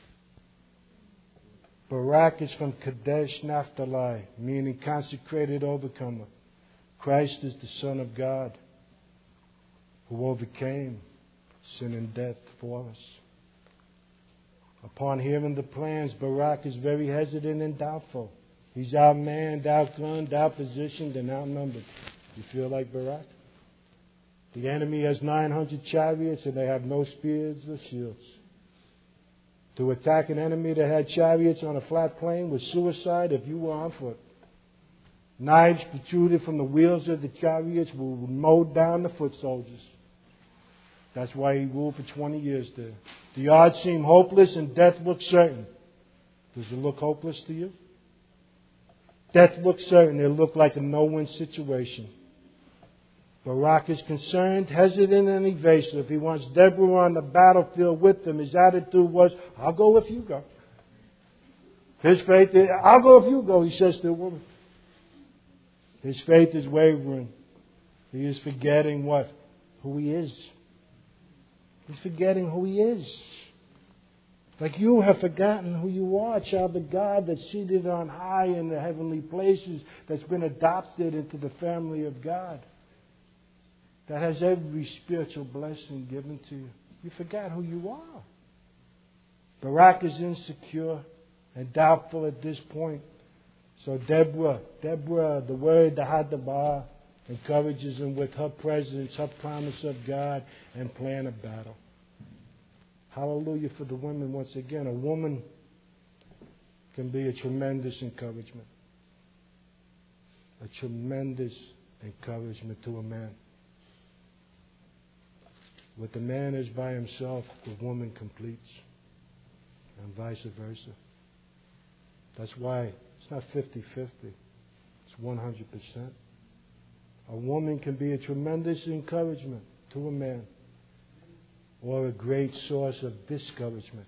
Barak is from Kadesh Naphtali, meaning consecrated overcomer. Christ is the Son of God who overcame sin and death for us. Upon hearing the plans, Barak is very hesitant and doubtful. He's outmanned, outgunned, outpositioned, and outnumbered. You feel like Barak? The enemy has nine hundred chariots and they have no spears or shields. To attack an enemy that had chariots on a flat plain was suicide if you were on foot. Knives protruded from the wheels of the chariots would mow down the foot soldiers. That's why he ruled for twenty years there. The odds seem hopeless and death looks certain. Does it look hopeless to you? Death looks certain. It looked like a no-win situation. Barak is concerned, hesitant, and evasive. He wants Deborah on the battlefield with him. His attitude was, I'll go if you go. His faith is, I'll go if you go, he says to the woman. His faith is wavering. He is forgetting what? Who he is. He's forgetting who he is. Like you have forgotten who you are, child of God that's seated on high in the heavenly places, that's been adopted into the family of God, that has every spiritual blessing given to you. You forgot who you are. Barak is insecure and doubtful at this point. So Deborah, Deborah, the word, the Hadabar, encourages him with her presence, her promise of God, and plan of battle. Hallelujah for the women once again. A woman can be a tremendous encouragement. A tremendous encouragement to a man. What the man is by himself, the woman completes. And vice versa. That's why it's not fifty-fifty. It's one hundred percent. A woman can be a tremendous encouragement to a man, or a great source of discouragement.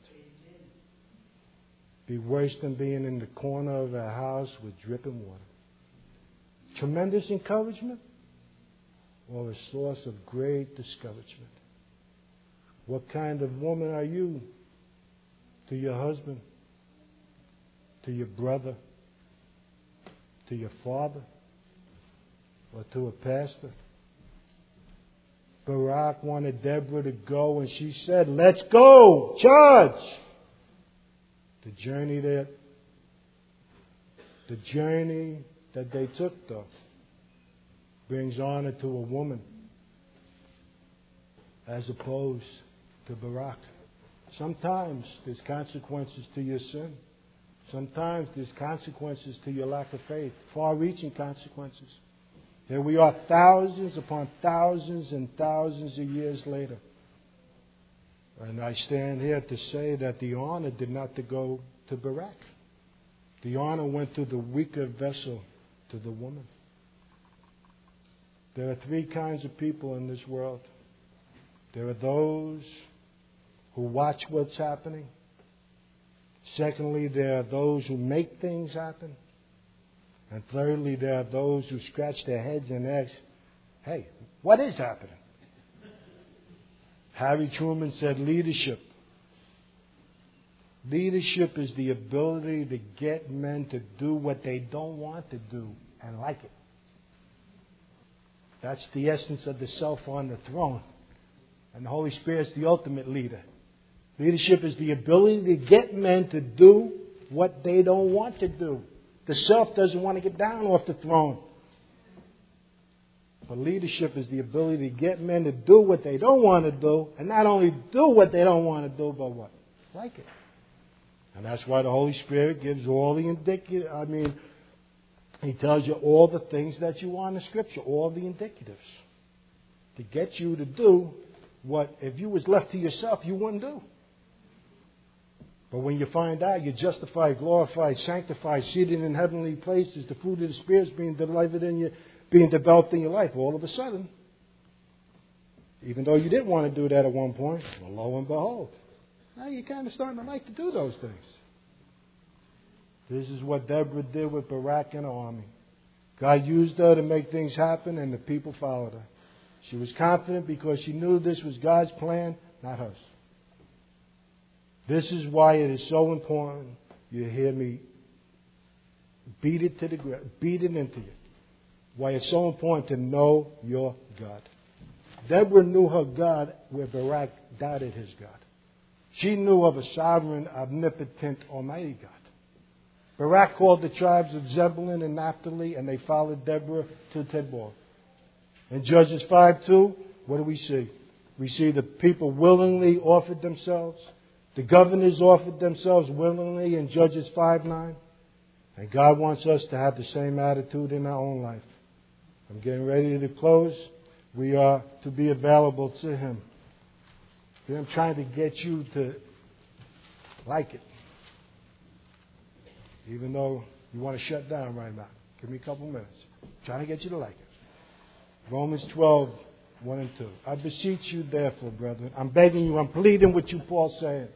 Be worse than being in the corner of a house with dripping water. Tremendous encouragement, or a source of great discouragement. What kind of woman are you to your husband, to your brother, to your father, or to a pastor? Barak wanted Deborah to go, and she said, let's go, charge. The journey that, the journey that they took, though, brings honor to a woman as opposed to Barak. Sometimes there's consequences to your sin. Sometimes there's consequences to your lack of faith, far-reaching consequences. Here we are thousands upon thousands and thousands of years later. And I stand here to say that the honor did not go to Barak. The honor went to the weaker vessel, to the woman. There are three kinds of people in this world. There are those who watch what's happening. Secondly, there are those who make things happen. And thirdly, there are those who scratch their heads and ask, hey, what is happening? Harry Truman said leadership. Leadership is the ability to get men to do what they don't want to do and like it. That's the essence of the self on the throne. And the Holy Spirit's the ultimate leader. Leadership is the ability to get men to do what they don't want to do. The self doesn't want to get down off the throne. But leadership is the ability to get men to do what they don't want to do, and not only do what they don't want to do, but what? Like it. And that's why the Holy Spirit gives all the indicative, I mean, He tells you all the things that you want in the Scripture, all the indicatives, to get you to do what, if you was left to yourself, you wouldn't do. But when you find out you're justified, glorified, sanctified, seated in heavenly places, the fruit of the Spirit is being delivered in you, being developed in your life, all of a sudden, even though you didn't want to do that at one point, well, lo and behold, now you're kind of starting to like to do those things. This is what Deborah did with Barak and her army. God used her to make things happen, and the people followed her. She was confident because she knew this was God's plan, not hers. This is why it is so important. You hear me beat it to the ground, beat it into you. Why it's so important to know your God. Deborah knew her God where Barak doubted his God. She knew of a sovereign, omnipotent, almighty God. Barak called the tribes of Zebulun and Naphtali, and they followed Deborah to Tabor. In Judges five two, what do we see? We see the people willingly offered themselves. The governors offered themselves willingly in Judges five nine. And God wants us to have the same attitude in our own life. I'm getting ready to close. We are to be available to Him. I'm trying to get you to like it. Even though you want to shut down right now. Give me a couple minutes. I'm trying to get you to like it. Romans twelve, one and two. I beseech you therefore, brethren. I'm begging you, I'm pleading with you, Paul's saying.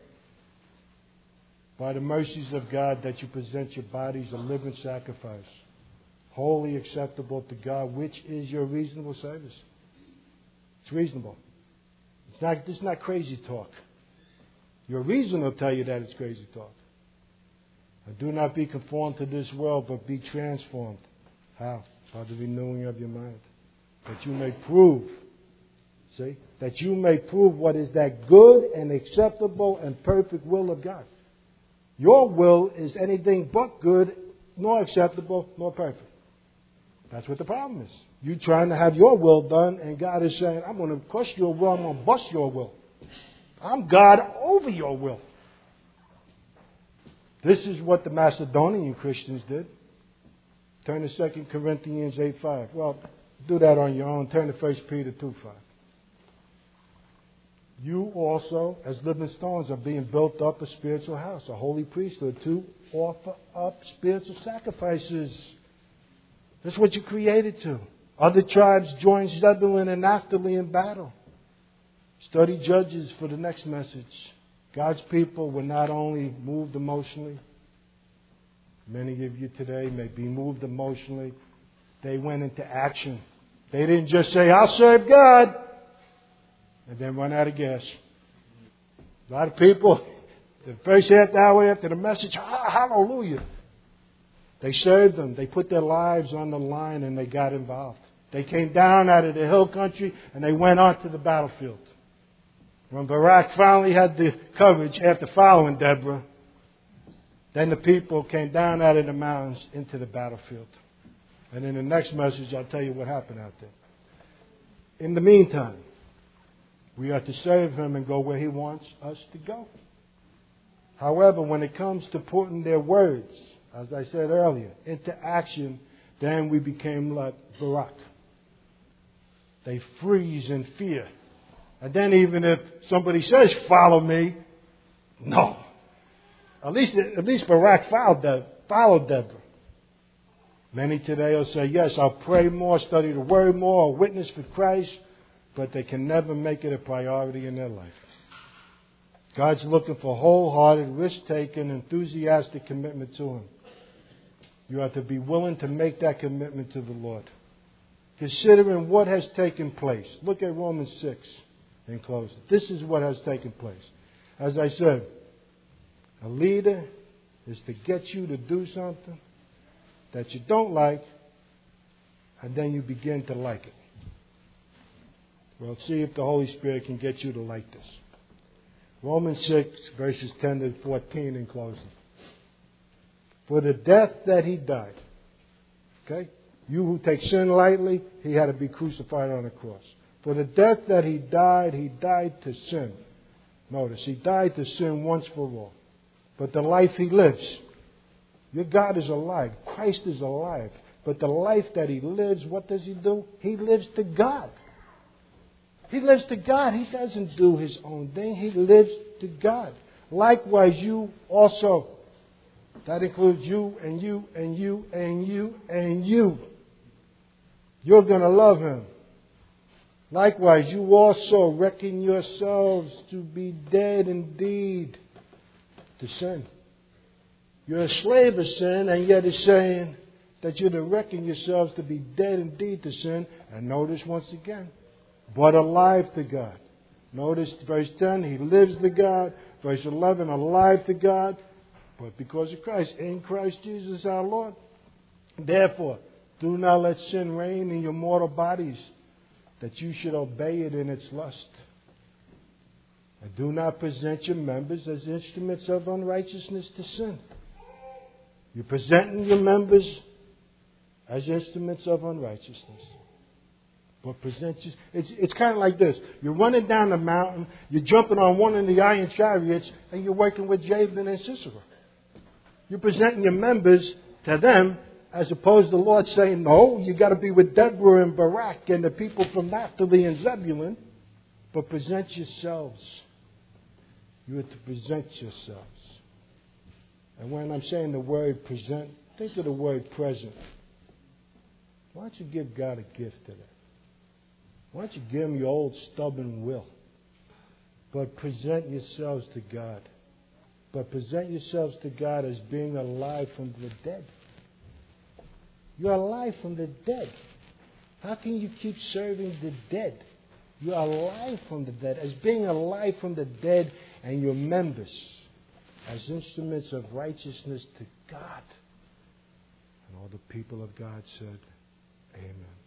By the mercies of God, that you present your bodies a living sacrifice, wholly acceptable to God, which is your reasonable service. It's reasonable. It's not, this is not crazy talk. Your reason will tell you that it's crazy talk. And do not be conformed to this world, but be transformed. How? By the renewing of your mind. That you may prove, see, that you may prove what is that good and acceptable and perfect will of God. Your will is anything but good, nor acceptable, nor perfect. That's what the problem is. You trying to have your will done, and God is saying, I'm going to crush your will, I'm going to bust your will. I'm God over your will. This is what the Macedonian Christians did. Turn to Second Corinthians eight five. Well, do that on your own. Turn to First Peter two five. You also, as living stones, are being built up a spiritual house, a holy priesthood, to offer up spiritual sacrifices. That's what you created to. Other tribes joined Zebulun and Naphtali in battle. Study Judges for the next message. God's people were not only moved emotionally. Many of you today may be moved emotionally. They went into action. They didn't just say, I'll serve God, and then run out of gas. A lot of people, the first half hour after the message, hallelujah. They served them. They put their lives on the line and they got involved. They came down out of the hill country and they went on to the battlefield. When Barak finally had the courage after following Deborah, then the people came down out of the mountains into the battlefield. And in the next message, I'll tell you what happened out there. In the meantime, we are to serve Him and go where He wants us to go. However, when it comes to putting their words, as I said earlier, into action, then we became like Barak. They freeze in fear. And then even if somebody says, follow me, no. At least, at least Barak followed, De- followed Deborah. Many today will say, yes, I'll pray more, study the Word more, I'll witness for Christ, but they can never make it a priority in their life. God's looking for wholehearted, risk-taking, enthusiastic commitment to Him. You have to be willing to make that commitment to the Lord. Considering what has taken place. Look at Romans six in closing. This is what has taken place. As I said, a leader is to get you to do something that you don't like, and then you begin to like it. Well, see if the Holy Spirit can get you to like this. Romans six, verses ten to fourteen in closing. For the death that He died. Okay? You who take sin lightly, He had to be crucified on a cross. For the death that He died, He died to sin. Notice, He died to sin once for all. But the life He lives, your God is alive. Christ is alive. But the life that He lives, what does He do? He lives to God. He lives to God. He doesn't do His own thing. He lives to God. Likewise, you also. That includes you and you and you and you and you. You're going to love Him. Likewise, you also reckon yourselves to be dead indeed to sin. You're a slave of sin, and yet it's saying that you're to reckon yourselves to be dead indeed to sin. And notice once again, but alive to God. Notice verse ten, He lives to God. Verse eleven, alive to God. But because of Christ, in Christ Jesus our Lord. Therefore, do not let sin reign in your mortal bodies, that you should obey it in its lust. And do not present your members as instruments of unrighteousness to sin. You're presenting your members as instruments of unrighteousness. But present you, it's, it's kind of like this. You're running down the mountain, you're jumping on one of the iron chariots, and you're working with Jabin and Sisera. You're presenting your members to them, as opposed to the Lord saying, no, you got to be with Deborah and Barak and the people from Naphtali and Zebulun. But present yourselves. You are to present yourselves. And when I'm saying the word present, think of the word present. Why don't you give God a gift today? Why don't you give Him your old stubborn will? But present yourselves to God. But present yourselves to God as being alive from the dead. You're alive from the dead. How can you keep serving the dead? You're alive from the dead. As being alive from the dead and your members as instruments of righteousness to God. And all the people of God said, Amen.